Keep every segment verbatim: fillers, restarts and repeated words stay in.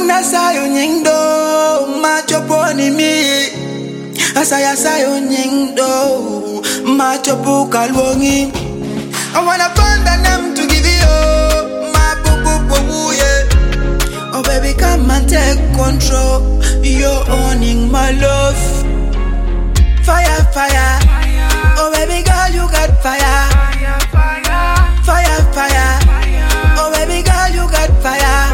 Una sayo nyingdo macho poni mi asaya sayo nyingdo macho puka luongi. I wanna find a name to give you my boo boo boo boo yeah. Oh baby come and take control, you're owning my love. Fire fire, oh baby girl you got fire. Fire fire, oh baby girl you got fire.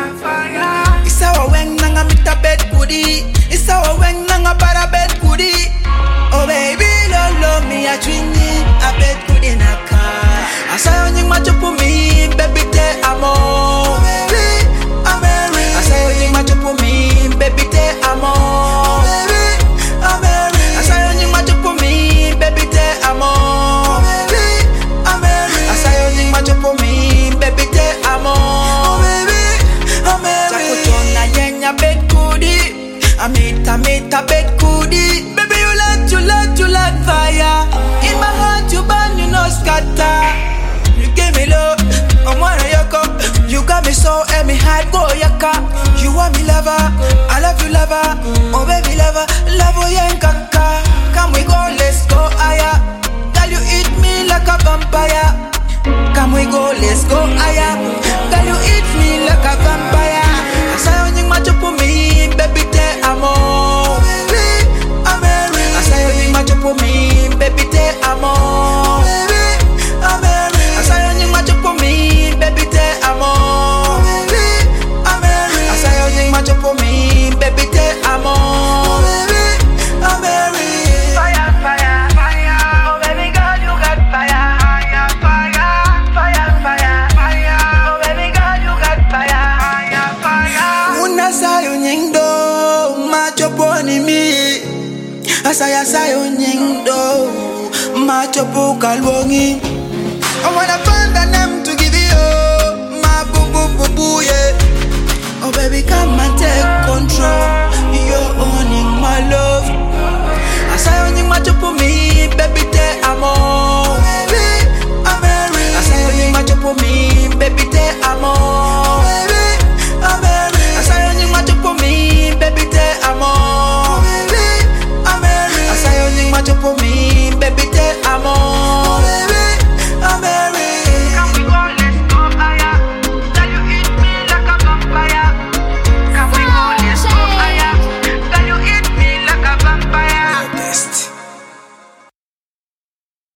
Isawa weng nanga mita bed kudi, isawa weng nanga para bed kudi. Oh baby lolo mi a twinny a bed kudi naka. Asayo nying macho pu mi baby te amo. Baby Ameri, asayo nying macho pu mi baby te amo. Baby Ameri, asayo nying macho pu mi baby te amo. Baby Ameri, asayo nying macho pu mi baby te amo. Baby Ameri, chakutona yenya bed kudi, amita mita bed kudi. Baby you like you like you like fire. In my heart you burn you no scatter. You give me love, I'm one of your cup. You got me so and me heart go yaka. You want me lover, I love you lover. Oh baby lover, love you yankaka. Come we go, let's go higher. Girl you eat me like a vampire. Come we go, let's go higher. Girl you eat me like a vampire. Asayo nying macho pu mi, baby te amo. Baby Ameri, asayo nying macho pu mi, baby te amo. Baby Ameri, asayo nying macho pu mi, baby te amo. Baby Ameri, asayo nying macho pu mi, baby te amo. Baby Ameri, fire fire fire, oh baby girl you got fire. Fire fire fire fire, oh baby girl you got fire. Fire fire. Una sayo nyingdo macho poni mi, asaya sayo nyingdo macho puka luongi. I wanna find a name to give you my boo boo boo boo yeah. Oh baby come and take control, you're owning my love.